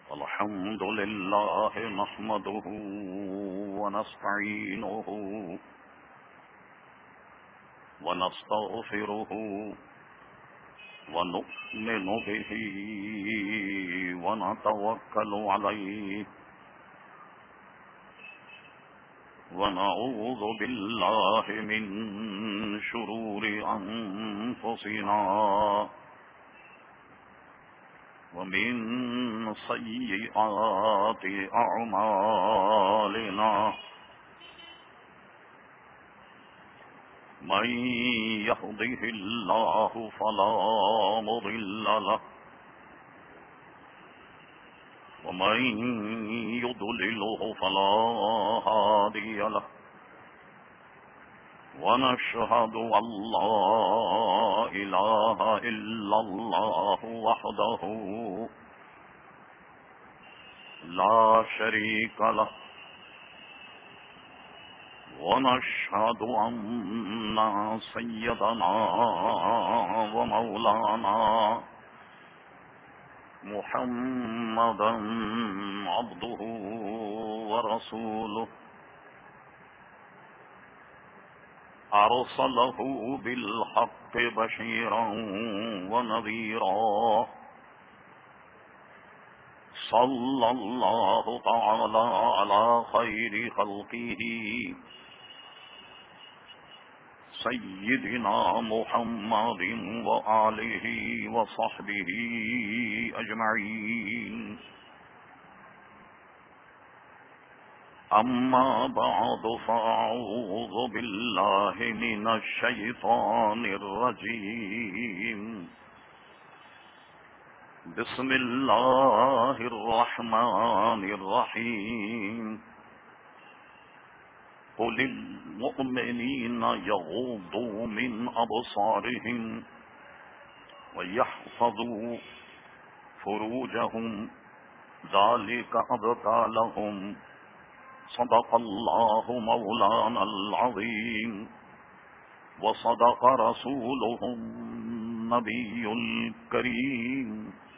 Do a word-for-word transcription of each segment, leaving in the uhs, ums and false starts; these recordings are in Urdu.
الحمد لله نحمده ونستعينه ونستغفره ونؤمن به ونتوكل عليه ونعوذ بالله من شرور أنفسنا ومن سيئات أعمالنا من يهده الله فلا مضل له ومن يضلله فلا هادي له ونشهد أن لا إله إلا الله وحده لا شريك له ونشهد أن سيدنا ومولانا محمدا عبده ورسوله أرسله بالحق بشيرا ونذيرا صلى الله تعالى على خير خلقه سيدنا محمد وآله وصحبه أجمعين أما بعد فأعوذ بالله من الشيطان الرجيم بسم الله الرحمن الرحيم قل للمؤمنين يغضوا من أبصارهم ويحفظوا فروجهم ذلك أزكى لهم صدق الله مولانا العظيم وصدق رسوله النبي الكريم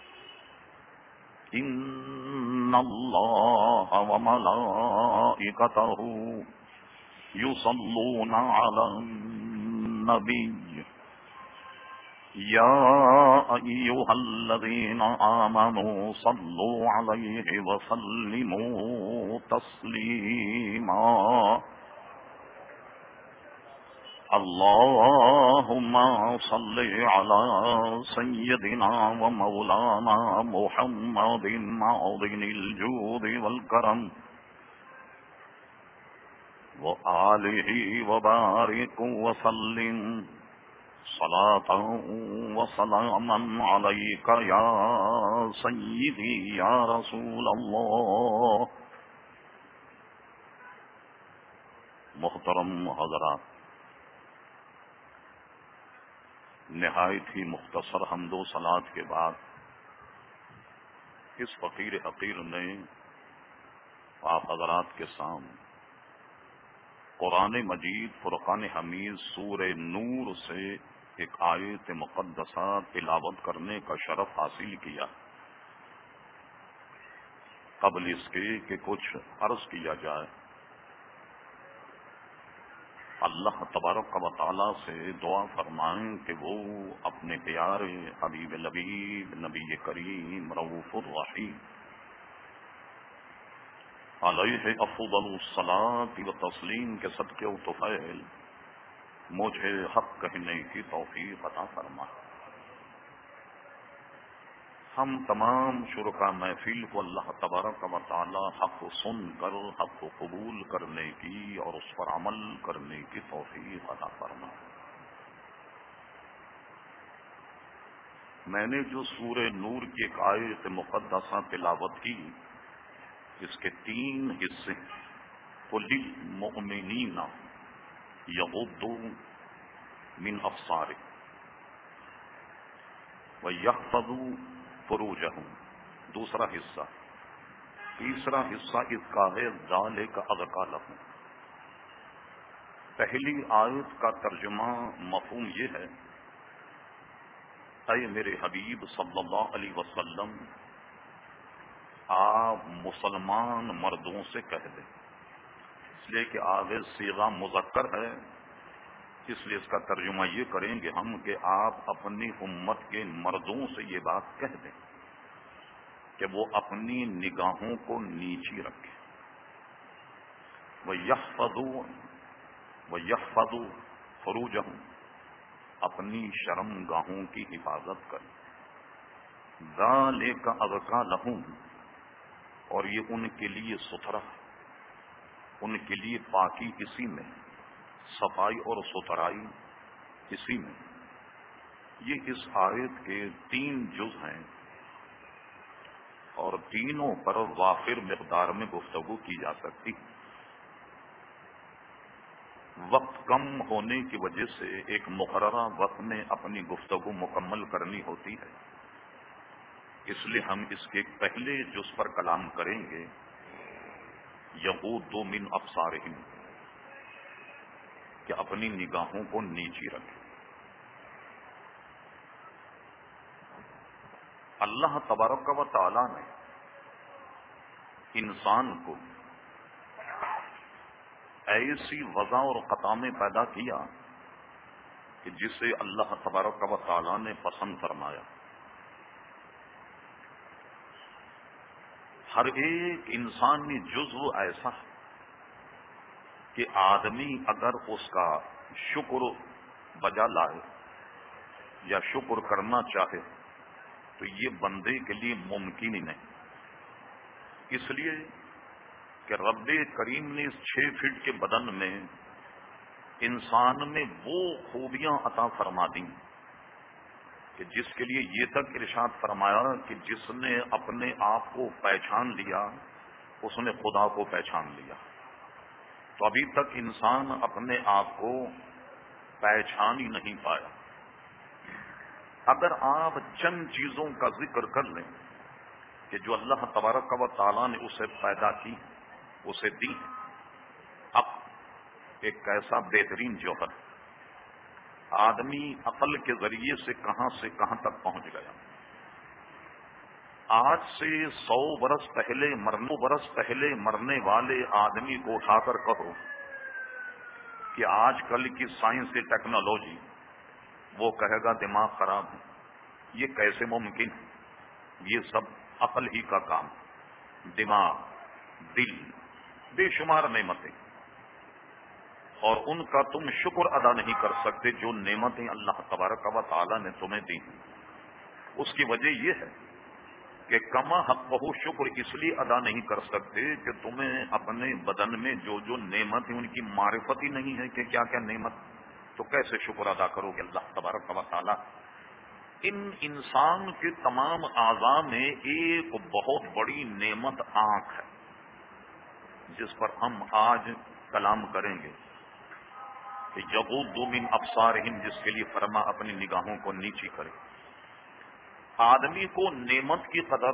إن الله وملائكته يصلون على النبي يا أيها الذين آمنوا صلوا عليه وسلموا تسليما اللهم صل على سيدنا ومولانا محمد معظم الجود والكرم وآله وبارك وسلم صلاة وسلاما عليك يا سيدي يا رسول الله. محترم حضرات، نہایت ہی مختصر حمد و صلات کے بعد اس فقیر حقیر نے آپ حضرات کے سامنے قرآن مجید فرقان حمید سورہ نور سے ایک آیت مقدسہ تلاوت کرنے کا شرف حاصل کیا. قبل اس کے کہ کچھ عرض کیا جائے، اللہ تبارک و تعالی سے دعا فرمائیں کہ وہ اپنے پیارے حبیب لبیب نبی کریم رؤوف الرحیم علیہ افضل الصلاۃ و تسلیم کے صدقے و طفیل مجھے حق کہنے کی توفیق عطا فرما. ہم تمام شرکا محفل کو اللہ تبارک و تعالی حق سن کر حق کو قبول کرنے کی اور اس پر عمل کرنے کی توفیق عطا فرما. میں نے جو سورہ نور کی ایک آیت مقدسہ تلاوت کی، اس کے تین حصے للمؤمنین یغضوا من ابصارهم ویحفظوا فروجهم، دوسرا حصہ. تیسرا حصہ اس کا ہے ذالک ازکی لہم. پہلی آیت کا ترجمہ مفہوم یہ ہے، اے میرے حبیب صلی اللہ علیہ وسلم، آپ مسلمان مردوں سے کہہ دیں، اس لیے کہ آگے صیغہ مذکر ہے، اس لیے اس کا ترجمہ یہ کریں گے ہم کہ آپ اپنی امت کے مردوں سے یہ بات کہہ دیں کہ وہ اپنی نگاہوں کو نیچی رکھیں، وہ یحفظوا وہ یحفظوا فروجہم، اپنی شرم گاہوں کی حفاظت کریں، ذالک ازکی لہم، اور یہ ان کے لیے ستھرا، ان کے لیے پاکی اسی میں، صفائی اور ستھرائی اسی میں۔ یہ اس آیت کے تین جز ہیں اور تینوں پر وافر مقدار میں گفتگو کی جا سکتی۔ وقت کم ہونے کی وجہ سے ایک مقررہ وقت میں اپنی گفتگو مکمل کرنی ہوتی ہے، اس لیے ہم اس کے پہلے جز پر کلام کریں گے، یغضوا من ابصارہم، کہ اپنی نگاہوں کو نیچی رکھیں۔ اللہ تبارک و تعالی نے انسان کو ایسی وضع اور قطع میں پیدا کیا کہ جسے اللہ تبارک و تعالی نے پسند فرمایا۔ ہر ایک انسانی جزو ایسا ہے کہ آدمی اگر اس کا شکر بجا لائے یا شکر کرنا چاہے تو یہ بندے کے لیے ممکن ہی نہیں، اس لیے کہ رب کریم نے اس چھ فٹ کے بدن میں انسان میں وہ خوبیاں عطا فرما دیں کہ جس کے لیے یہ تک ارشاد فرمایا کہ جس نے اپنے آپ کو پہچان لیا اس نے خدا کو پہچان لیا۔ تو ابھی تک انسان اپنے آپ کو پہچان ہی نہیں پایا۔ اگر آپ چند چیزوں کا ذکر کر لیں کہ جو اللہ تبارک و تعالیٰ نے اسے پیدا کی، اسے دی، اب ایک ایسا بہترین جوہر، آدمی عقل کے ذریعے سے کہاں سے کہاں تک پہنچ گیا۔ آج سے سو برس پہلے مرنے برس پہلے مرنے والے آدمی کو اٹھا کر کہو کہ آج کل کی سائنس کی ٹیکنالوجی، وہ کہے گا دماغ خراب ہے، یہ کیسے ممکن ہے؟ یہ سب عقل ہی کا کام، دماغ، دل، بے شمار نعمتیں، اور ان کا تم شکر ادا نہیں کر سکتے جو نعمتیں اللہ تبارک و تعالی نے تمہیں دی۔ اس کی وجہ یہ ہے کہ کما حقہ شکر اس لیے ادا نہیں کر سکتے کہ تمہیں اپنے بدن میں جو جو نعمت ہے ان کی معرفت ہی نہیں ہے کہ کیا کیا نعمت، تو کیسے شکر ادا کرو گے اللہ تبارک و تعالی۔ ان انسان کے تمام اعضاء میں ایک بہت بڑی نعمت آنکھ ہے، جس پر ہم آج کلام کریں گے کہ یغضوا من ابصارہم، جس کے لیے فرما اپنی نگاہوں کو نیچی کرے۔ آدمی کو نعمت کی قدر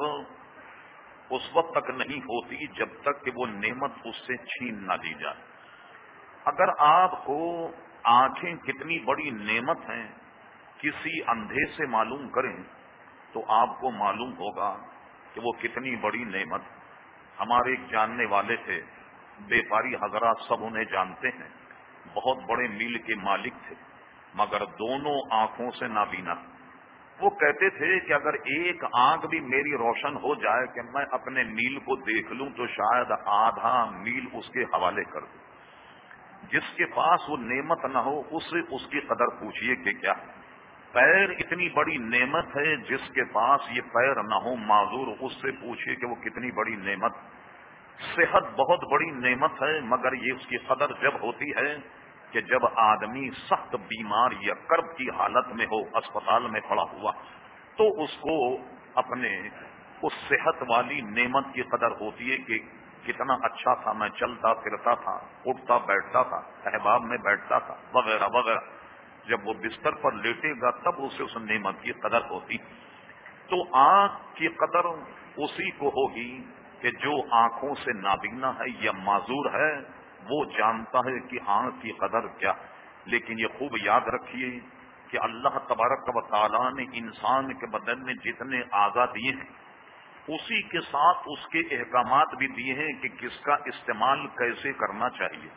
اس وقت تک نہیں ہوتی جب تک کہ وہ نعمت اس سے چھین نہ لی جائے۔ اگر آپ کو آنکھیں کتنی بڑی نعمت ہیں کسی اندھے سے معلوم کریں تو آپ کو معلوم ہوگا کہ وہ کتنی بڑی نعمت۔ ہمارے ایک جاننے والے تھے، بیپاری حضرات سب انہیں جانتے ہیں، بہت بڑے میل کے مالک تھے، مگر دونوں آنکھوں سے نابینا۔ وہ کہتے تھے کہ اگر ایک آنکھ بھی میری روشن ہو جائے کہ میں اپنے میل کو دیکھ لوں تو شاید آدھا میل اس کے حوالے کر دوں۔ جس کے پاس وہ نعمت نہ ہو اس سے اس کی قدر پوچھئے کہ کیا۔ پیر اتنی بڑی نعمت ہے، جس کے پاس یہ پیر نہ ہو معذور، اس سے پوچھئے کہ وہ کتنی بڑی نعمت۔ صحت بہت بڑی نعمت ہے، مگر یہ اس کی قدر جب ہوتی ہے کہ جب آدمی سخت بیمار یا کرب کی حالت میں ہو، اسپتال میں پڑا ہوا، تو اس کو اپنے اس صحت والی نعمت کی قدر ہوتی ہے کہ کتنا اچھا تھا، میں چلتا پھرتا تھا، اٹھتا بیٹھتا تھا، احباب میں بیٹھتا تھا، وغیرہ وغیرہ۔ جب وہ بستر پر لیٹے گا تب اسے اس نعمت کی قدر ہوتی۔ تو آنکھ کی قدر اسی کو ہوگی کہ جو آنکھوں سے نابینا ہے یا معذور ہے، وہ جانتا ہے کہ آنکھ کی قدر کیا۔ لیکن یہ خوب یاد رکھیے کہ اللہ تبارک و تعالیٰ نے انسان کے بدن میں جتنے اعضاء دیے ہیں، اسی کے ساتھ اس کے احکامات بھی دیے ہیں کہ کس کا استعمال کیسے کرنا چاہیے۔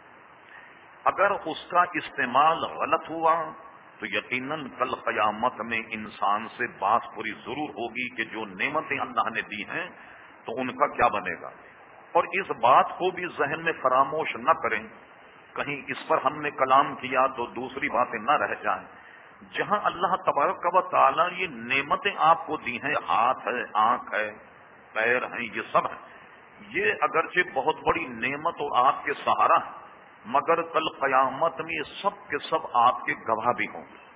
اگر اس کا استعمال غلط ہوا تو یقیناً کل قیامت میں انسان سے بات پوری ضرور ہوگی کہ جو نعمتیں اللہ نے دی ہیں تو ان کا کیا بنے گا۔ اور اس بات کو بھی ذہن میں فراموش نہ کریں، کہیں اس پر ہم نے کلام کیا تو دوسری باتیں نہ رہ جائیں۔ جہاں اللہ تبارک و تعالی یہ نعمتیں آپ کو دی ہیں، ہاتھ ہے، آنکھ ہے، پیر ہیں، یہ سب ہے، یہ اگرچہ بہت بڑی نعمت اور آپ کے سہارا ہے، مگر کل قیامت میں یہ سب کے سب آپ کے گواہ بھی ہوں گے۔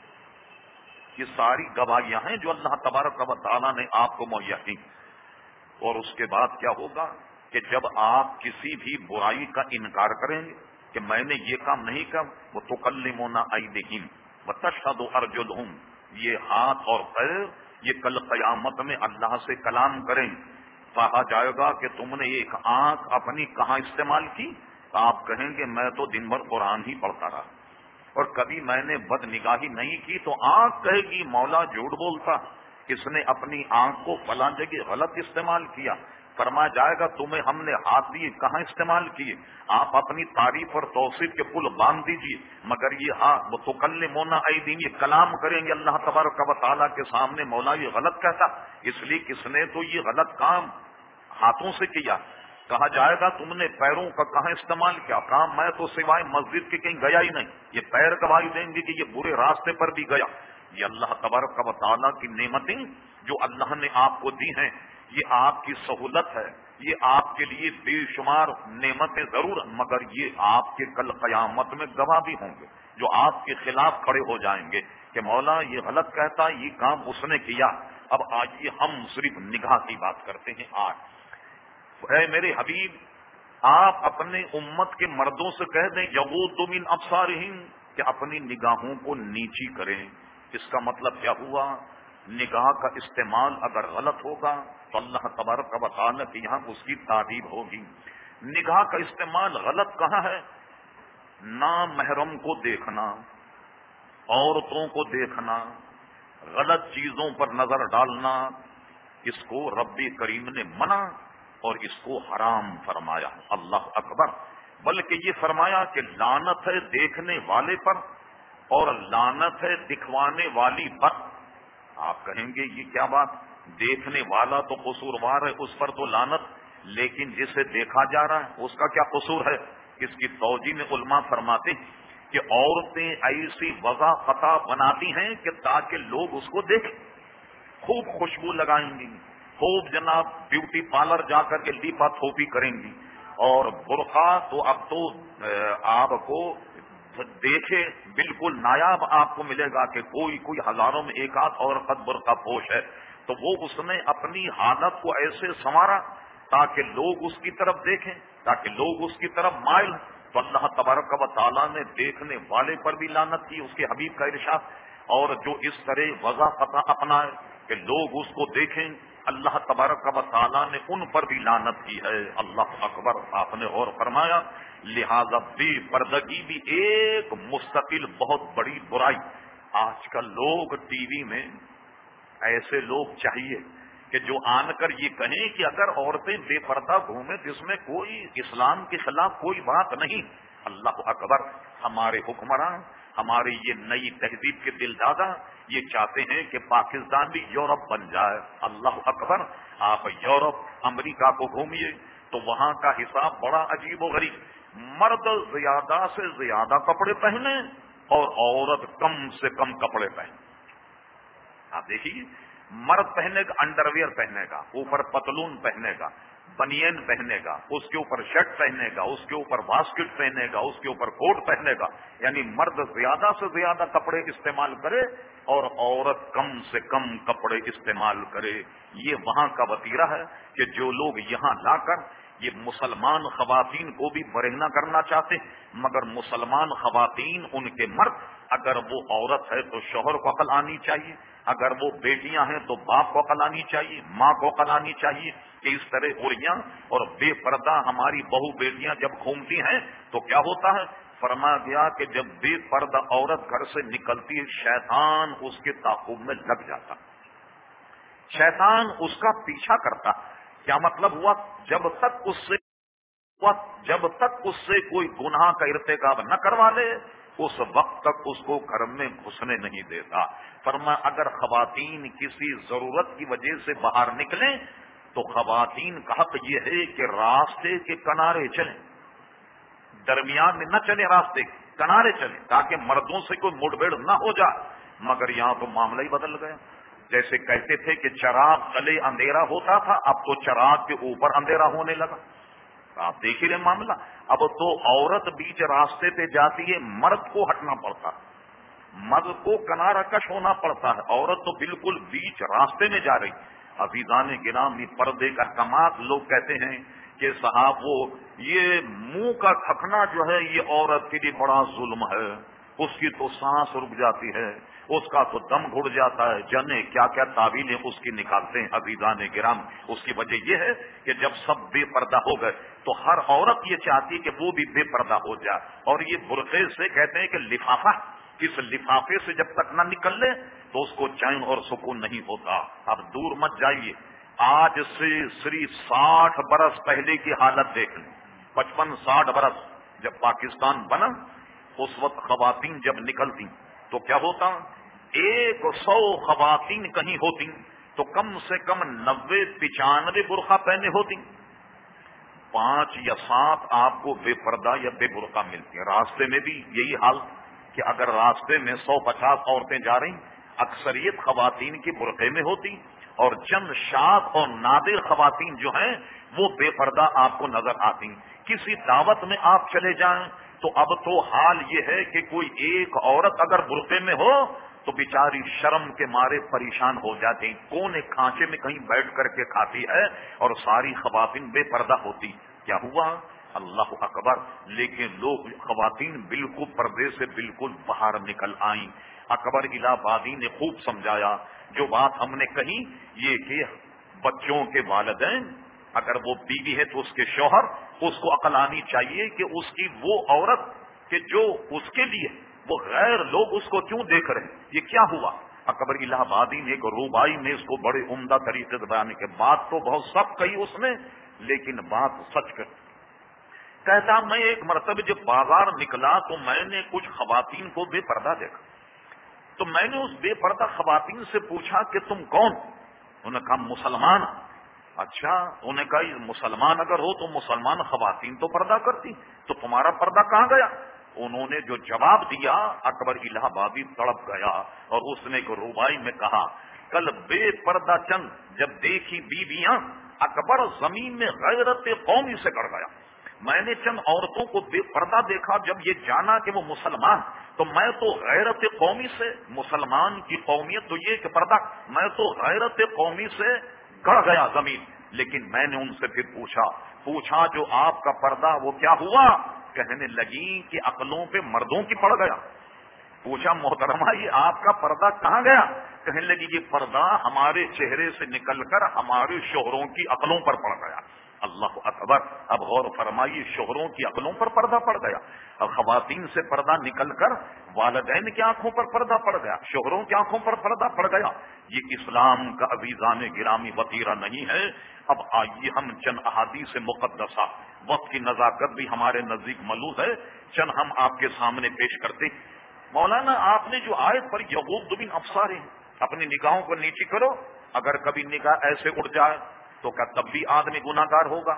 یہ ساری گواہیاں ہیں جو اللہ تبارک و تعالی نے آپ کو مہیا کی۔ اور اس کے بعد کیا ہوگا کہ جب آپ کسی بھی برائی کا انکار کریں گے کہ میں نے یہ کام نہیں کیا، وہ تکلمنا ایدیہم وتشہد ارجلہم، یہ ہاتھ اور پیر یہ کل قیامت میں اللہ سے کلام کریں۔ کہا جائے گا کہ تم نے ایک آنکھ اپنی کہاں استعمال کی، تو آپ کہیں گے میں تو دن بھر قرآن ہی پڑھتا رہا، اور کبھی میں نے بد نگاہی نہیں کی، تو آنکھ کہے گی مولا جھوٹ بولتا، اس نے اپنی آنکھ کو فلاں جگہ غلط استعمال کیا۔ فرمایا جائے گا تمہیں ہم نے ہاتھ دیے کہاں استعمال کیے، آپ اپنی تعریف اور توصیف کے پل باندھ دیجیے، مگر یہ ہاں وہ تکلمون ایدیہم، یہ کلام کریں گے اللہ تبارک و تعالیٰ کے سامنے مولا یہ غلط کہتا، اس لیے کس نے تو یہ غلط کام ہاتھوں سے کیا۔ کہا جائے گا تم نے پیروں کا کہاں استعمال کیا، کام میں تو سوائے مسجد کے کہیں گیا ہی نہیں، یہ پیر گواہی دیں گے کہ یہ برے راستے پر بھی گیا۔ یہ اللہ تبارک و تعالیٰ کی نعمتیں جو اللہ نے آپ کو دی ہیں، یہ آپ کی سہولت ہے، یہ آپ کے لیے بے شمار نعمتیں ضرور ہیں، مگر یہ آپ کے کل قیامت میں گواہ بھی ہوں گے جو آپ کے خلاف کھڑے ہو جائیں گے کہ مولا یہ غلط کہتا، یہ کام اس نے کیا۔ اب آئیے ہم صرف نگاہ کی بات کرتے ہیں۔ آج اے میرے حبیب، آپ اپنے امت کے مردوں سے کہہ دیں یغضوا من ابصارہم کہ اپنی نگاہوں کو نیچی کریں۔ اس کا مطلب کیا ہوا؟ نگاہ کا استعمال اگر غلط ہوگا تو اللہ تبارک و تعالیٰ کے یہاں اس کی تعریف ہوگی۔ نگاہ کا استعمال غلط کہاں ہے؟ نامحرم کو دیکھنا، عورتوں کو دیکھنا، غلط چیزوں پر نظر ڈالنا، اس کو رب کریم نے منع اور اس کو حرام فرمایا۔ اللہ اکبر! بلکہ یہ فرمایا کہ لعنت ہے دیکھنے والے پر اور لعنت ہے دکھوانے والی پر۔ آپ کہیں گے یہ کیا بات، دیکھنے والا تو قصوروار ہے، اس پر تو لعنت، لیکن جسے دیکھا جا رہا ہے اس کا کیا قصور ہے؟ اس کی توجیہ میں علماء فرماتے ہیں کہ عورتیں ایسی وضع قطع بناتی ہیں کہ تاکہ لوگ اس کو دیکھیں، خوب خوشبو لگائیں گی، خوب جناب بیوٹی پارلر جا کر کے لیپا تھوپی کریں گی، اور برقع تو اب تو آپ کو دیکھے بالکل نایاب آپ کو ملے گا کہ کوئی کوئی ہزاروں میں ایک آدھ عورت برقع پوش ہے، تو وہ اس نے اپنی حالت کو ایسے سنوارا تاکہ لوگ اس کی طرف دیکھیں، تاکہ لوگ اس کی طرف مائل۔ تو اللہ تبارک و تعالیٰ نے دیکھنے والے پر بھی لعنت کی، اس کے حبیب کا ارشاد، اور جو اس طرح وضع قطع اپنائے کہ لوگ اس کو دیکھیں، اللہ تبارک و تعالیٰ نے ان پر بھی لعنت کی ہے۔ اللہ اکبر! آپ نے غور فرمایا، لہذا بے پردگی بھی ایک مستقل بہت بڑی برائی۔ آج کل لوگ ٹی وی میں ایسے لوگ چاہیے کہ جو آن کر یہ کہیں کہ اگر عورتیں بے پردہ گھومیں جس میں کوئی اسلام کے خلاف کوئی بات نہیں۔ اللہ اکبر! ہمارے حکمران، ہماری یہ نئی تہذیب کے دل دادا یہ چاہتے ہیں کہ پاکستان بھی یورپ بن جائے۔ اللہ اکبر! آپ یورپ، امریکہ کو گھومیے تو وہاں کا حساب بڑا عجیب و غریب، مرد زیادہ سے زیادہ کپڑے پہنے اور عورت کم سے کم کپڑے پہنے۔ آپ دیکھیے، مرد پہنے گا انڈر ویئر پہنے گا، اوپر پتلون پہنے گا، بنین پہنے گا، اس کے اوپر شرٹ پہنے گا، اس کے اوپر واسکٹ پہنے گا، اس کے اوپر کوٹ پہنے گا، یعنی مرد زیادہ سے زیادہ کپڑے استعمال کرے اور عورت کم سے کم کپڑے استعمال کرے۔ یہ وہاں کا وتیرہ ہے کہ جو لوگ یہاں لا کر یہ مسلمان خواتین کو بھی برہنہ کرنا چاہتے ہیں، مگر مسلمان خواتین ان کے مرد، اگر وہ عورت ہے تو شوہر کو عقل آنی چاہیے، اگر وہ بیٹیاں ہیں تو باپ کو عقل آنی چاہیے، ماں کو عقل آنی چاہیے کہ اس طرح عریاں اور بے پردہ ہماری بہو بیٹیاں جب گھومتی ہیں تو کیا ہوتا ہے؟ فرمایا گیا کہ جب بے پردہ عورت گھر سے نکلتی ہے شیطان اس کے تعاقب میں لگ جاتا، شیطان اس کا پیچھا کرتا. کیا مطلب ہوا؟ جب تک اس سے جب تک اس سے کوئی گناہ کا ارتکاب نہ کروا لے اس وقت تک اس کو گھر میں گھسنے نہیں دیتا. فرمایا اگر خواتین کسی ضرورت کی وجہ سے باہر نکلیں تو خواتین کا حق یہ ہے کہ راستے کے کنارے چلیں، درمیان میں نہ چلیں، راستے کے کنارے چلیں تاکہ مردوں سے کوئی مڑ بھیڑ نہ ہو جائے. مگر یہاں تو معاملہ ہی بدل گیا. جیسے کہتے تھے کہ چراغ تلے اندھیرا ہوتا تھا، اب تو چراغ کے اوپر اندھیرا ہونے لگا. آپ دیکھ ہی رہے معاملہ. اب تو عورت بیچ راستے پہ جاتی ہے، مرد کو ہٹنا پڑتا ہے، مرد کو کنارہ کش ہونا پڑتا ہے، عورت تو بالکل بیچ راستے میں جا رہی. عزیزان گرامی، پردے کا کمال لوگ کہتے ہیں کہ صاحب وہ یہ منہ کا کھکنا جو ہے یہ عورت کے لیے بڑا ظلم ہے، اس کی تو سانس رک جاتی ہے، اس کا تو دم گھڑ جاتا ہے. جنے کیا کیا تعبیریں اس کی نکالتے ہیں. عزیزان گرامی، اس کی وجہ یہ ہے کہ جب سب بے پردہ ہو گئے تو ہر عورت یہ چاہتی ہے کہ وہ بھی بے پردہ ہو جائے. اور یہ برقعے سے کہتے ہیں کہ لفافہ، اس لفافے سے جب تک نہ نکل لے تو اس کو چین اور سکون نہیں ہوتا. اب دور مت جائیے، آج سے صرف ساٹھ برس پہلے کی حالت دیکھ لیں. پچپن ساٹھ برس جب پاکستان بنا اس وقت خواتین جب نکلتی تو کیا ہوتا؟ ایک سو خواتین کہیں ہوتی تو کم سے کم نوے پچانوے برقع پہنے ہوتی، پانچ یا سات آپ کو بے پردہ یا بے برقع ملتی ہیں. راستے میں بھی یہی حال کہ اگر راستے میں سو پچاس عورتیں جا رہی، اکثریت خواتین کی برقعے میں ہوتی اور چند شاذ اور نادر خواتین جو ہیں وہ بے پردہ آپ کو نظر آتی. کسی دعوت میں آپ چلے جائیں تو اب تو حال یہ ہے کہ کوئی ایک عورت اگر برقعے میں ہو تو بیچاری شرم کے مارے پریشان ہو جاتی، کونے کھانچے میں کہیں بیٹھ کر کے کھاتی ہے اور ساری خواتین بے پردہ ہوتی. کیا ہوا؟ اللہ اکبر. لیکن لوگ خواتین بالکل پردے سے بالکل باہر نکل آئیں. اکبر الہ آبادی نے خوب سمجھایا. جو بات ہم نے کہی یہ کہ بچوں کے والدین، اگر وہ بیوی ہے تو اس کے شوہر، اس کو عقل آنی چاہیے کہ اس کی وہ عورت کہ جو اس کے لیے وہ غیر لوگ اس کو کیوں دیکھ رہے ہیں. یہ کیا ہوا؟ اکبر الہ آبادی نے ایک روبائی میں اس کو بڑے عمدہ طریقے سے بیان کے بات تو بہت سخت کہی اس نے، لیکن بات سچ کر کہتا میں ایک مرتبہ جب بازار نکلا تو میں نے کچھ خواتین کو بے پردہ دیکھا. تو میں نے اس بے پردہ خواتین سے پوچھا کہ تم کون؟ انہوں نے کہا مسلمان. اچھا. انہوں نے کہا مسلمان اگر ہو تو مسلمان خواتین تو پردہ کرتی، تو تمہارا پردہ کہاں گیا؟ انہوں نے جو جواب دیا اکبر الہ آبادی تڑپ گیا اور اس نے ایک ربائی میں کہا کل بے پردہ چند جب دیکھی بیویاں اکبر زمین میں غیرت قومی سے گڑ گیا. میں نے چند عورتوں کو بے پردہ دیکھا، جب یہ جانا کہ وہ مسلمان تو میں تو غیرت قومی سے، مسلمان کی قومیت تو یہ کہ پردہ، میں تو غیرت قومی سے گڑ گیا زمین. لیکن میں نے ان سے پھر پوچھا پوچھا جو آپ کا پردہ وہ کیا ہوا؟ کہنے لگی کہ عقلوں پہ مردوں کی پڑ گیا. پوچھا محترمہ یہ آپ کا پردہ کہاں گیا؟ کہنے لگی یہ پردہ ہمارے چہرے سے نکل کر ہمارے شوہروں کی عقلوں پر پڑ گیا. اللہ اکبر. اب غور فرمائیے، شوہروں کی عقلوں پر پردہ پڑ گیا اور خواتین سے پردہ نکل کر والدین کی آنکھوں پر پردہ پڑ گیا، شوہروں کی آنکھوں پر پردہ پڑ گیا. یہ اسلام کا عزیزان گرامی وطیرہ نہیں ہے. اب آئیے ہم چند احادیث مقدسہ، وقت کی نزاکت بھی ہمارے نزدیک ملوث ہے، چند ہم آپ کے سامنے پیش کرتے. مولانا آپ نے جو آیت پر یغض من ابصارہم، اپنی نگاہوں کو نیچی کرو، اگر کبھی نگاہ ایسے اٹھ جائے تو کیا تب بھی آدمی گناہگار ہوگا؟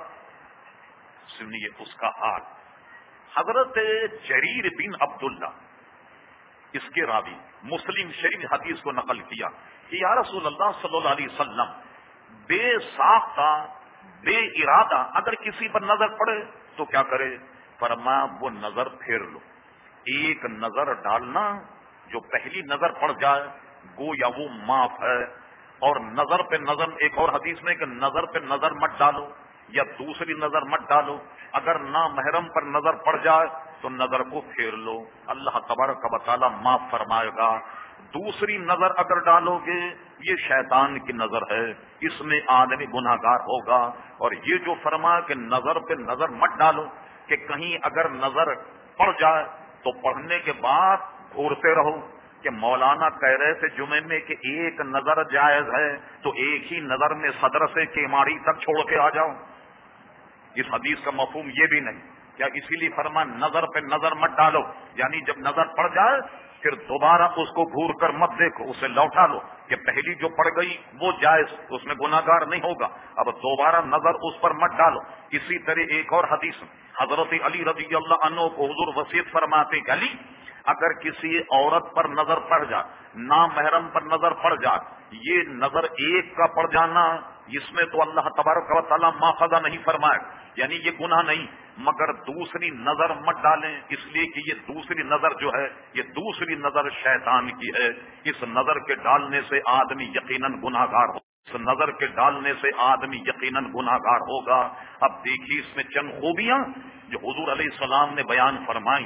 سنیے اس کا حال. حضرت جریر بن عبداللہ اس کے راوی مسلم شریف حدیث کو نقل کیا کہ یا رسول اللہ صلی اللہ علیہ وسلم بے ساختہ بے ارادہ اگر کسی پر نظر پڑے تو کیا کرے؟ فرمایا وہ نظر پھیر لو. ایک نظر ڈالنا، جو پہلی نظر پڑ جائے گویا وہ معاف ہے، اور نظر پہ نظر، ایک اور حدیث میں کہ نظر پہ نظر مت ڈالو یا دوسری نظر مت ڈالو، اگر نامحرم پر نظر پڑ جائے تو نظر کو پھیر لو، اللہ تبارک و تعالی معاف فرمائے گا. دوسری نظر اگر ڈالو گے یہ شیطان کی نظر ہے، اس میں آدمی گناہگار ہوگا. اور یہ جو فرمایا کہ نظر پہ نظر مت ڈالو، کہ کہیں اگر نظر پڑ جائے تو پڑھنے کے بعد گھورتے رہو، کہ مولانا کہہ رہے تھے جمعے میں کہ ایک نظر جائز ہے تو ایک ہی نظر میں صدر سے کیماڑی تک چھوڑ کے آ جاؤ. اس حدیث کا مفہوم یہ بھی نہیں. کیا اسی لیے فرمان نظر پہ نظر مت ڈالو، یعنی جب نظر پڑ جائے پھر دوبارہ اس کو گھور کر مت دیکھو، اسے لوٹا لو کہ پہلی جو پڑ گئی وہ جائز، اس میں گناہگار نہیں ہوگا، اب دوبارہ نظر اس پر مت ڈالو. اسی طرح ایک اور حدیث حضرت علی رضی اللہ عنہ کو حضور وصیت فرماتے کہ علی اگر کسی عورت پر نظر پڑ جائے، نامحرم پر نظر پڑ جائے، یہ نظر ایک کا پڑ جانا اس میں تو اللہ تبارک و تعالیٰ ماخذہ نہیں فرمائے، یعنی یہ گناہ نہیں، مگر دوسری نظر مت ڈالیں، اس لیے کہ یہ دوسری نظر جو ہے یہ دوسری نظر شیطان کی ہے. اس نظر کے ڈالنے سے آدمی یقیناً گناہگار ہوگا، اس نظر کے ڈالنے سے آدمی یقیناً گناہگار ہوگا. اب دیکھیے اس میں چند خوبیاں جو حضور علیہ السلام نے بیان فرمائی.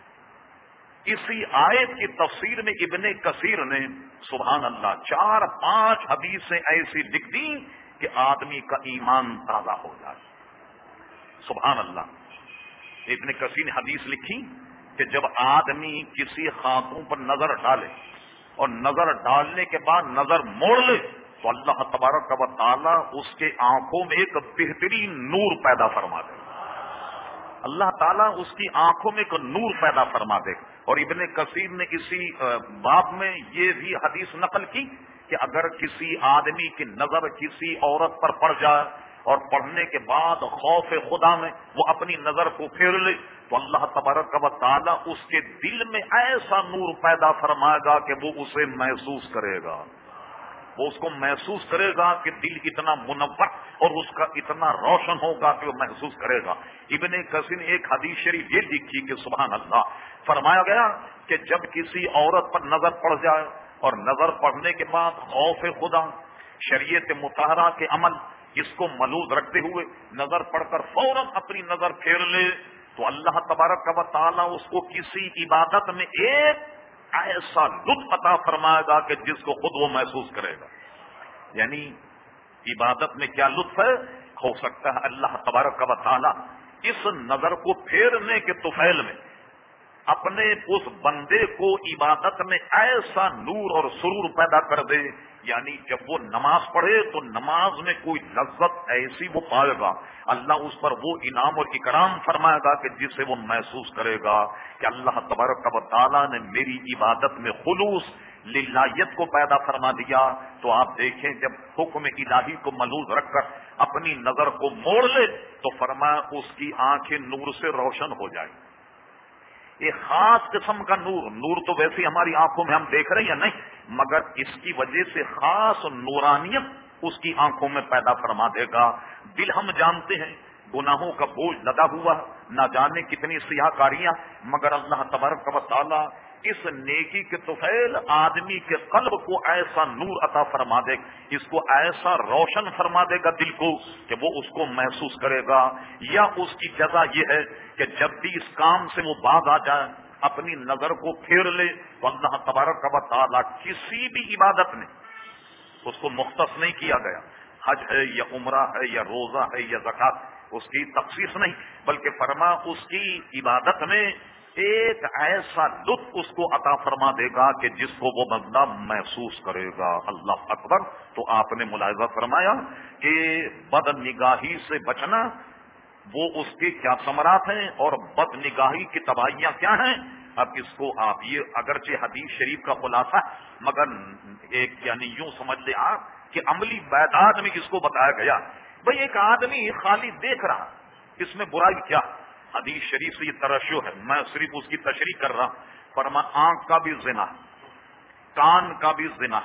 اسی آیت کی تفسیر میں ابن کثیر نے سبحان اللہ چار پانچ حدیثیں ایسی لکھ دی کہ آدمی کا ایمان تازہ ہو جائے. سبحان اللہ. ابن کثیر نے حدیث لکھی کہ جب آدمی کسی خاتون پر نظر ڈالے اور نظر ڈالنے کے بعد نظر موڑ لے تو اللہ تبارک و تعالیٰ اس کے آنکھوں میں ایک بہترین نور پیدا فرما دے. اللہ تعالیٰ اس کی آنکھوں میں ایک نور پیدا فرما دے. اور ابن کثیر نے اسی باب میں یہ بھی حدیث نقل کی کہ اگر کسی آدمی کی نظر کسی عورت پر پڑ جائے اور پڑھنے کے بعد خوف خدا میں وہ اپنی نظر کو پھیر لے تو اللہ تبارک و تعالیٰ اس کے دل میں ایسا نور پیدا فرمائے گا کہ وہ اسے محسوس کرے گا، وہ اس کو محسوس کرے گا کہ دل اتنا منور اور اس کا اتنا روشن ہوگا کہ وہ محسوس کرے گا. ابن کثیر نے ایک حدیث شریف یہ لکھی کہ سبحان اللہ فرمایا گیا کہ جب کسی عورت پر نظر پڑ جائے اور نظر پڑنے کے بعد خوف خدا شریعت مطہرہ کے عمل اس کو ملوز رکھتے ہوئے نظر پڑ کر فوراً اپنی نظر پھیر لے تو اللہ تبارک و تعالیٰ اس کو کسی عبادت میں ایک ایسا لطف عطا فرمائے گا کہ جس کو خود وہ محسوس کرے گا. یعنی عبادت میں کیا لطف ہے، ہو سکتا ہے اللہ تبارک و تعالیٰ اس نظر کو پھیرنے کے طفیل میں اپنے اس بندے کو عبادت میں ایسا نور اور سرور پیدا کر دے، یعنی جب وہ نماز پڑھے تو نماز میں کوئی لذت ایسی وہ پائے گا، اللہ اس پر وہ انعام اور اکرام فرمائے گا کہ جس سے وہ محسوس کرے گا کہ اللہ تبارک و تعالیٰ نے میری عبادت میں خلوص للہیت کو پیدا فرما دیا. تو آپ دیکھیں جب حکم الہی کو ملوز رکھ کر اپنی نظر کو موڑ لے تو فرمایا اس کی آنکھیں نور سے روشن ہو جائیں. ایک خاص قسم کا نور، نور تو ویسے ہماری آنکھوں میں ہم دیکھ رہے ہیں یا نہیں، مگر اس کی وجہ سے خاص نورانیت اس کی آنکھوں میں پیدا فرما دے گا. دل ہم جانتے ہیں گناہوں کا بوجھ لدا ہوا، نہ جانے کتنی سیاہ کاریاں، مگر اللہ تبارک و تعالیٰ اس نیکی کے طفیل آدمی کے قلب کو ایسا نور عطا فرما دے، اس کو ایسا روشن فرما دے گا دل کو کہ وہ اس کو محسوس کرے گا. یا اس کی جزا یہ ہے کہ جب بھی اس کام سے وہ باز آ جائے اپنی نظر کو پھیر لے تو اللہ تبارک و تعالیٰ کسی بھی عبادت میں اس کو مختص نہیں کیا گیا، حج ہے یا عمرہ ہے یا روزہ ہے یا زکات، اس کی تخصیص نہیں، بلکہ فرما اس کی عبادت میں ایک ایسا لطف اس کو عطا فرما دے گا کہ جس کو وہ بندہ محسوس کرے گا. اللہ اکبر. تو آپ نے ملاحظہ فرمایا کہ بد نگاہی سے بچنا وہ اس کے کیا ثمرات ہیں اور بد نگاہی کی تباہیاں کیا ہیں. اب اس کو آپ یہ اگرچہ حدیث شریف کا خلاصہ مگر ایک یعنی یوں سمجھ لیں آپ کہ عملی بیداد میں اس کو بتایا گیا. بھئی ایک آدمی خالی دیکھ رہا، اس میں برائی کیا؟ حدیث شریف سے یہ ترشح ہے، میں صرف اس کی تشریح کر رہا ہوں. فرما آنکھ کا بھی زنا، کان کا بھی زنا،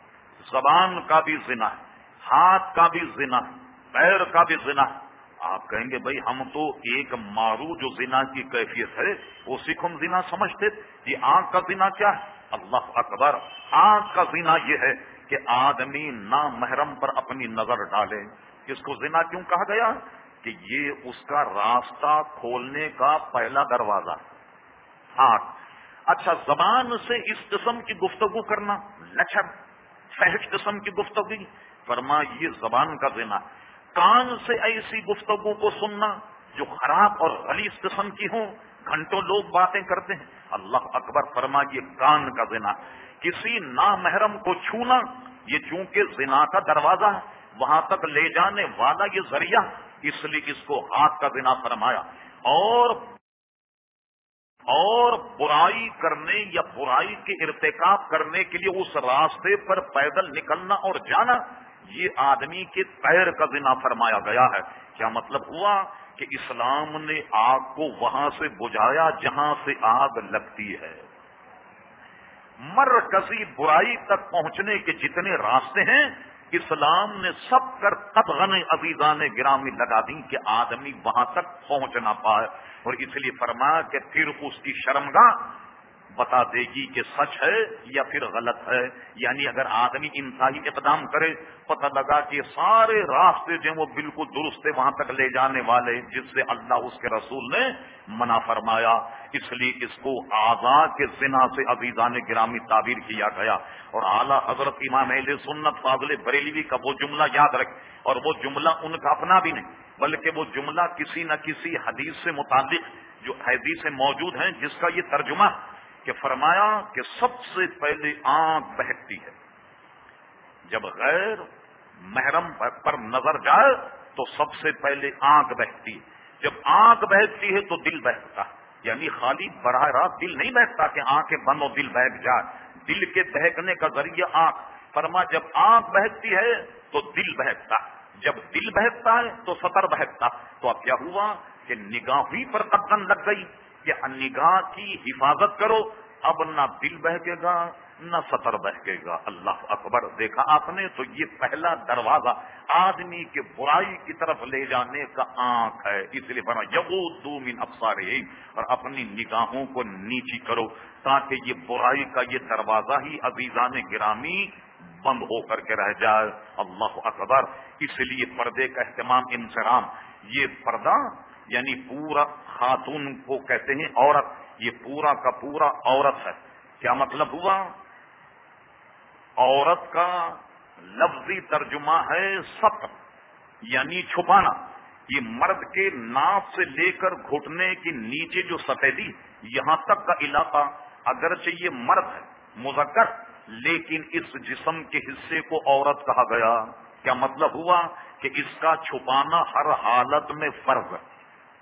زبان کا بھی زنا، ہاتھ کا بھی زنا، پیر کا بھی زنا. آپ کہیں گے بھائی ہم تو ایک مارو جو زنا کی کیفیت ہے اسی کو ہم زنا سمجھتے، یہ آنکھ کا زنا کیا ہے؟ اللہ اکبر. آنکھ کا زنا یہ ہے کہ آدمی نامحرم پر اپنی نظر ڈالے. اس کو زنا کیوں کہا گیا؟ کہ یہ اس کا راستہ کھولنے کا پہلا دروازہ. آنکھ. اچھا، زبان سے اس قسم کی گفتگو کرنا، لچر فحش قسم کی گفتگو، فرما یہ زبان کا زنا. کان سے ایسی گفتگو کو سننا جو خراب اور غلیظ قسم کی ہوں، گھنٹوں لوگ باتیں کرتے ہیں. اللہ اکبر فرمائیے کان کا زنا, کسی نامحرم کو چھونا, یہ چونکہ زنا کا دروازہ ہے, وہاں تک لے جانے والا یہ ذریعہ, اس لیے اس کو ہاتھ کا زنا فرمایا. اور اور برائی کرنے یا برائی کے ارتکاب کرنے کے لیے اس راستے پر پیدل نکلنا اور جانا, یہ آدمی کے پیر کا زنا فرمایا گیا ہے. کیا مطلب ہوا کہ اسلام نے آگ کو وہاں سے بجھایا جہاں سے آگ لگتی ہے. مرکزی برائی تک پہنچنے کے جتنے راستے ہیں اسلام نے سب کر قدغن عزیزان گرامی لگا دی کہ آدمی وہاں تک پہنچ نہ پائے. اور اس لیے فرمایا کہ پھر اس کی شرمگاہ بتا دے گی کہ سچ ہے یا پھر غلط ہے. یعنی اگر آدمی انتہائی اقدام کرے, پتہ لگا کہ سارے راستے جو وہ بالکل درست ہے وہاں تک لے جانے والے جس سے اللہ اس کے رسول نے منع فرمایا, اس لیے اس کو آزاد کے زنا سے عزیزان گرامی تعبیر کیا گیا. اور اعلیٰ حضرت امام اہل سنت فاضل بریلوی کا وہ جملہ یاد رکھ, اور وہ جملہ ان کا اپنا بھی نہیں بلکہ وہ جملہ کسی نہ کسی حدیث سے متعلق جو حدیث موجود ہیں جس کا یہ ترجمہ کہ فرمایا کہ سب سے پہلے آنکھ بہکتی ہے. جب غیر محرم پر نظر جائے تو سب سے پہلے آنکھ بہکتی ہے. جب آنکھ بہکتی ہے تو دل بہکتا ہے. یعنی خالی براہ راست دل نہیں بہکتا کہ آنکھیں بند اور دل بہک جائے, دل کے بہکنے کا ذریعہ آنکھ. فرما جب آنکھ بہکتی ہے تو دل بہکتا, جب دل بہکتا ہے تو سطر بہکتا. تو اب کیا ہوا کہ نگاہ ہی پر قدم لگ گئی کہ نگاہ کی حفاظت کرو, اب نہ دل بہکے گا نہ سطر بہکے گا. اللہ اکبر. دیکھا آپ نے, تو یہ پہلا دروازہ آدمی کے برائی کی طرف لے جانے کا آنکھ ہے. اس لیے فرمایا یغضوا من ابصارہم, اور اپنی نگاہوں کو نیچی کرو تاکہ یہ برائی کا یہ دروازہ ہی عزیزان گرامی بند ہو کر کے رہ جائے. اللہ اکبر. اس لیے پردے کا اہتمام انصرام, یہ پردہ یعنی پورا خاتون کو کہتے ہیں عورت, یہ پورا کا پورا عورت ہے. کیا مطلب ہوا؟ عورت کا لفظی ترجمہ ہے ستر یعنی چھپانا. یہ مرد کے ناف سے لے کر گھٹنے کے نیچے جو سفیدی یہاں تک کا علاقہ, اگرچہ یہ مرد ہے مذکر لیکن اس جسم کے حصے کو عورت کہا گیا. کیا مطلب ہوا کہ اس کا چھپانا ہر حالت میں فرض ہے.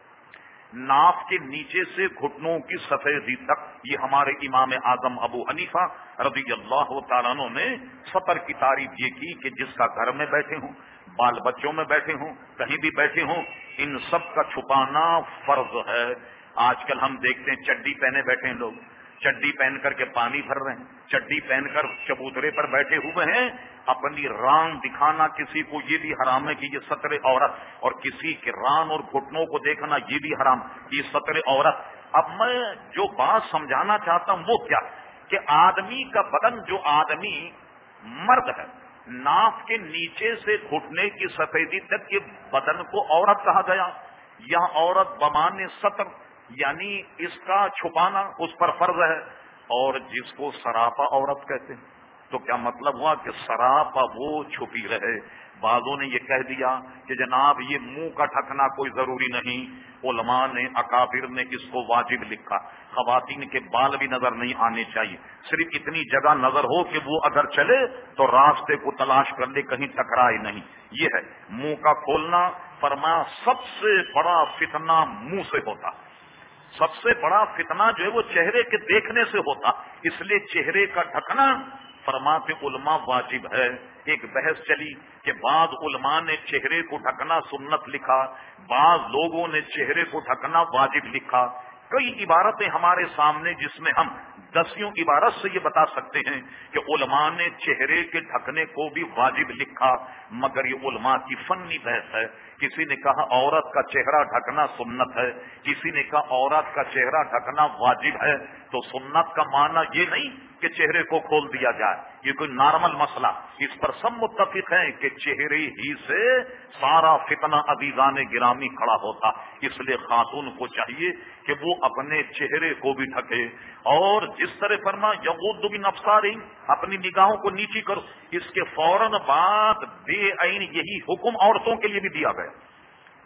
ناف کے نیچے سے گھٹنوں کی سفیدی تک, یہ ہمارے امام اعظم ابو حنیفہ رضی اللہ تعالیٰ عنہ نے سطر کی تعریف یہ کی کہ جس کا گھر میں بیٹھے ہوں, بال بچوں میں بیٹھے ہوں, کہیں بھی بیٹھے ہوں, ان سب کا چھپانا فرض ہے. آج کل ہم دیکھتے ہیں چڈی پہنے بیٹھے ہیں لوگ, چڈی پہن کر کے پانی بھر رہے ہیں, چڈی پہن کر چبوترے پر بیٹھے ہوئے ہیں. اپنی ران دکھانا کسی کو یہ بھی حرام ہے کہ یہ سطر عورت, اور کسی کے ران اور گھٹنوں کو دیکھنا یہ بھی حرام, یہ سطر عورت. اب میں جو بات سمجھانا چاہتا ہوں وہ کیا کہ آدمی کا بدن, جو آدمی مرد ہے, ناف کے نیچے سے گھٹنے کی سفیدی تک کے بدن کو عورت کہا گیا. یہاں عورت بمانے سطر یعنی اس کا چھپانا اس پر فرض ہے. اور جس کو سراپا عورت کہتے ہیں تو کیا مطلب ہوا کہ سراپا وہ چھپی رہے. بعضوں نے یہ کہہ دیا کہ جناب یہ منہ کا ڈھکنا کوئی ضروری نہیں, علماء نے اکابر نے اس کو واجب لکھا. خواتین کے بال بھی نظر نہیں آنے چاہیے, صرف اتنی جگہ نظر ہو کہ وہ اگر چلے تو راستے کو تلاش کر لے, کہیں ٹکرائے نہیں. یہ ہے منہ کا کھولنا. فرمایا سب سے بڑا فتنہ منہ سے ہوتا, سب سے بڑا فتنہ جو ہے وہ چہرے کے دیکھنے سے ہوتا. اس لیے چہرے کا ڈھکنا فرماتے علماء واجب ہے. ایک بحث چلی کہ بعض علماء نے چہرے کو ڈھکنا سنت لکھا, بعض لوگوں نے چہرے کو ڈھکنا واجب لکھا. کئی عبارتیں ہمارے سامنے جس میں ہم دسیوں عبارت سے یہ بتا سکتے ہیں کہ علماء نے چہرے کے ڈھکنے کو بھی واجب لکھا, مگر یہ علماء کی فنی بحث ہے. کسی نے کہا عورت کا چہرہ ڈھکنا سنت ہے, کسی نے کہا عورت کا چہرہ ڈھکنا واجب ہے. تو سنت کا معنی یہ نہیں کہ چہرے کو کھول دیا جائے, یہ کوئی نارمل مسئلہ. اس پر سب متفق ہیں کہ چہرے ہی سے سارا فتنہ عزیزان گرامی کھڑا ہوتا. اس لیے خاتون کو چاہیے کہ وہ اپنے چہرے کو بھی ڈھکے, اور جس طرح فرما یغضوا من ابصارہم, اپنی نگاہوں کو نیچی کرو. اس کے فوراً بعد بے عین یہی حکم عورتوں کے لیے بھی دیا گیا.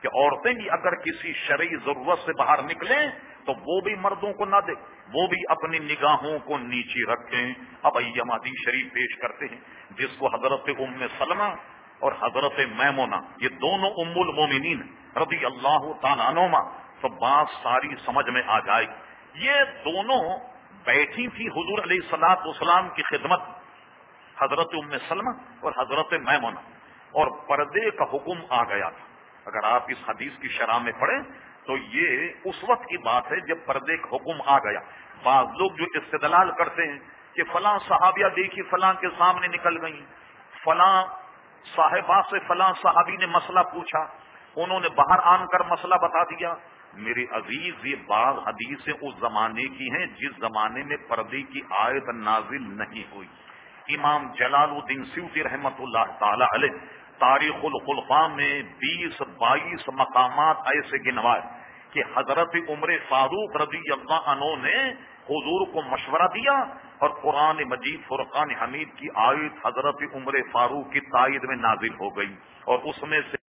کہ عورتیں بھی اگر کسی شرعی ضرورت سے باہر نکلیں تو وہ بھی مردوں کو نہ دے، وہ بھی اپنی نگاہوں کو نیچی رکھیں۔ اب یہ حدیث شریف پیش کرتے ہیں جس کو حضرت ام سلمہ اور حضرت میمونہ یہ دونوں ام المومنین رضی اللہ تعالیٰ عنہما، تو بات ساری سمجھ میں آ جائے گی۔ یہ دونوں بیٹھی تھی حضور علیہ الصلوۃ والسلام کی خدمت، حضرت ام سلمہ اور حضرت میمونہ، اور پردے کا حکم آ گیا تھا۔ اگر آپ اس حدیث کی شرح میں پڑھیں تو یہ اس وقت کی بات ہے جب پردے کا حکم آ گیا۔ بعض لوگ جو استدلال کرتے ہیں کہ فلاں صحابیہ دیکھی فلاں کے سامنے نکل گئیں، فلاں صاحبہ سے فلاں صحابی نے مسئلہ پوچھا، انہوں نے باہر آن کر مسئلہ بتا دیا۔ میرے عزیز، یہ بعض حدیثیں اس زمانے کی ہیں جس زمانے میں پردے کی آیت نازل نہیں ہوئی۔ امام جلال الدین سیوطی رحمت اللہ تعالی علیہ تاریخ الخلفاء میں بیس بائیس مقامات ایسے گنوائے کہ حضرت عمر فاروق رضی اللہ عنہ نے حضور کو مشورہ دیا اور قرآن مجید فرقان حمید کی آیت حضرت عمر فاروق کی تائید میں نازل ہو گئی، اور اس میں سے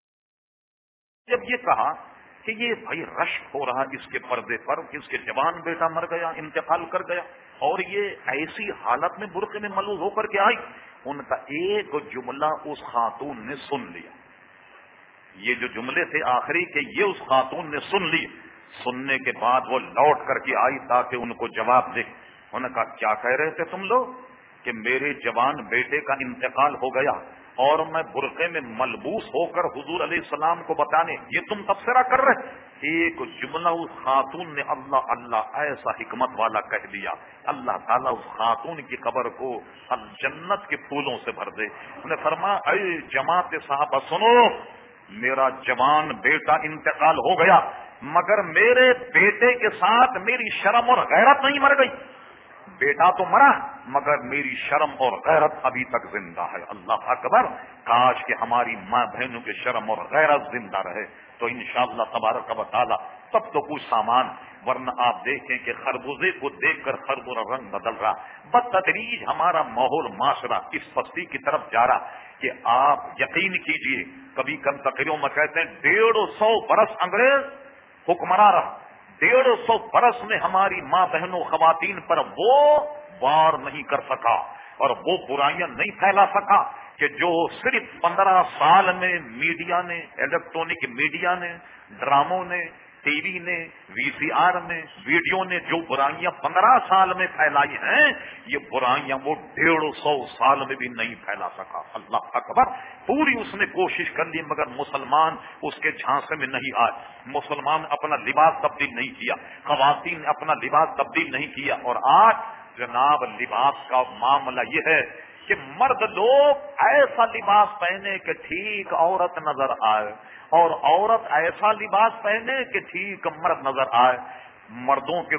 جب یہ کہا کہ یہ بھائی رشک ہو رہا اس کے پردے پر کہ اس کے جوان بیٹا مر گیا، انتقال کر گیا، اور یہ ایسی حالت میں برقعے میں ملوث ہو کر کے آئی، ان کا ایک جملہ اس خاتون نے سن لیا۔ یہ جو جملے تھے آخری کہ یہ اس خاتون نے سن لی، سننے کے بعد وہ لوٹ کر کے آئی تاکہ ان کو جواب دے۔ انہوں نے کہا کیا کہہ رہے تھے تم لوگ کہ میرے جوان بیٹے کا انتقال ہو گیا اور میں برقعے میں ملبوس ہو کر حضور علیہ السلام کو بتانے یہ تم تبصرہ کر رہے؟ ایک جملہ اس خاتون نے اللہ اللہ ایسا حکمت والا کہہ دیا، اللہ تعالیٰ اس خاتون کی قبر کو الجنت کے پھولوں سے بھر دے۔ انہوں نے فرمایا اے جماعت صحابہ سنو، میرا جوان بیٹا انتقال ہو گیا مگر میرے بیٹے کے ساتھ میری شرم اور غیرت نہیں مر گئی۔ بیٹا تو مرا مگر میری شرم اور غیرت ابھی تک زندہ ہے۔ اللہ اکبر، کاش کہ ہماری ماں بہنوں کی شرم اور غیرت زندہ رہے تو انشاءاللہ تبارک و تعالی تب تو کچھ سامان، ورنہ آپ دیکھیں کہ خربوزے کو دیکھ کر خربوزہ رنگ بدل رہا، بدتدریج ہمارا ماحول معاشرہ اس پستی کی طرف جا رہا کہ آپ یقین کیجئے، کبھی کم تقریروں میں کہتے ہیں ڈیڑھ سو برس انگریز حکمراں رہا، ڈیڑھ سو برس میں ہماری ماں بہنوں خواتین پر وہ وار نہیں کر سکا اور وہ برائیاں نہیں پھیلا سکا کہ جو صرف پندرہ سال میں میڈیا نے، الیکٹرانک میڈیا نے، ڈراموں نے، ٹی وی نے، وی سی آر نے، ویڈیو نے جو برائیاں پندرہ سال میں پھیلائی ہیں، یہ برائیاں وہ ڈیڑھ سو سال میں بھی نہیں پھیلا سکا۔ اللہ اکبر، پوری اس نے کوشش کر لی مگر مسلمان اس کے جھانسے میں نہیں آئے، مسلمان اپنا لباس تبدیل نہیں کیا، خواتین نے اپنا لباس تبدیل نہیں کیا، اور آج جناب لباس کا معاملہ یہ ہے کہ مرد لوگ ایسا لباس پہنے کہ ٹھیک عورت نظر آئے، اور عورت ایسا لباس پہنے کہ ٹھیک مرد نظر آئے۔ مردوں کے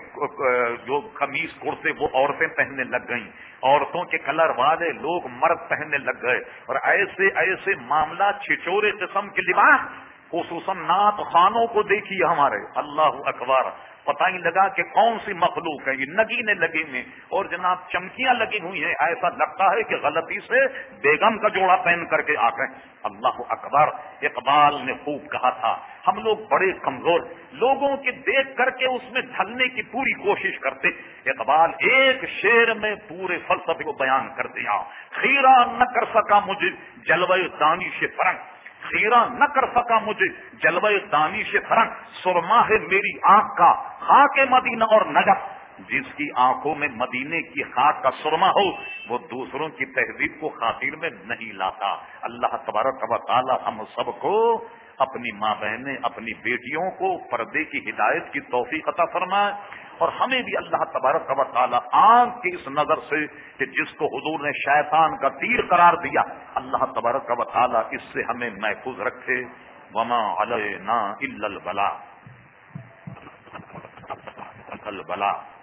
جو قمیص کرتے وہ عورتیں پہننے لگ گئیں، عورتوں کے کلر والے لوگ مرد پہننے لگ گئے، اور ایسے ایسے معاملہ چھچورے قسم کے لباس، خصوصاً نعت خانوں کو دیکھیے ہمارے، اللہ اکبر، پتہ ہی لگا کہ کون سی مخلوق ہے، یہ نگینے لگے ہوئے اور جناب چمکیاں لگی ہوئی ہیں، ایسا لگتا ہے کہ غلطی سے بیگم کا جوڑا پہن کر کے آ گئے۔ اللہ اکبر، اقبال نے خوب کہا تھا ہم لوگ بڑے کمزور، لوگوں کے دیکھ کر کے اس میں ڈھلنے کی پوری کوشش کرتے۔ اقبال ایک شعر میں پورے فلسفے کو بیان کر دیا، خیرہ نہ کر سکا مجھے جلوہ دانش فرنگ، خیرہ نہ کر سکا مجھے جلوہ دانش فرنگ، سرما ہے میری آنکھ کا خاک مدینہ اور نجف، جس کی آنکھوں میں مدینے کی خاک کا سرما ہو وہ دوسروں کی تہذیب کو خاطر میں نہیں لاتا۔ اللہ تبارک و تعالی ہم سب کو، اپنی ماں بہنیں، اپنی بیٹیوں کو پردے کی ہدایت کی توفیق عطا فرمائے، اور ہمیں بھی اللہ تبارک و تعالی آنکھ کی اس نظر سے کہ جس کو حضور نے شیطان کا تیر قرار دیا، اللہ تبارک و تعالی اس سے ہمیں محفوظ رکھے۔ وما علینا الا البلاغ البلاغ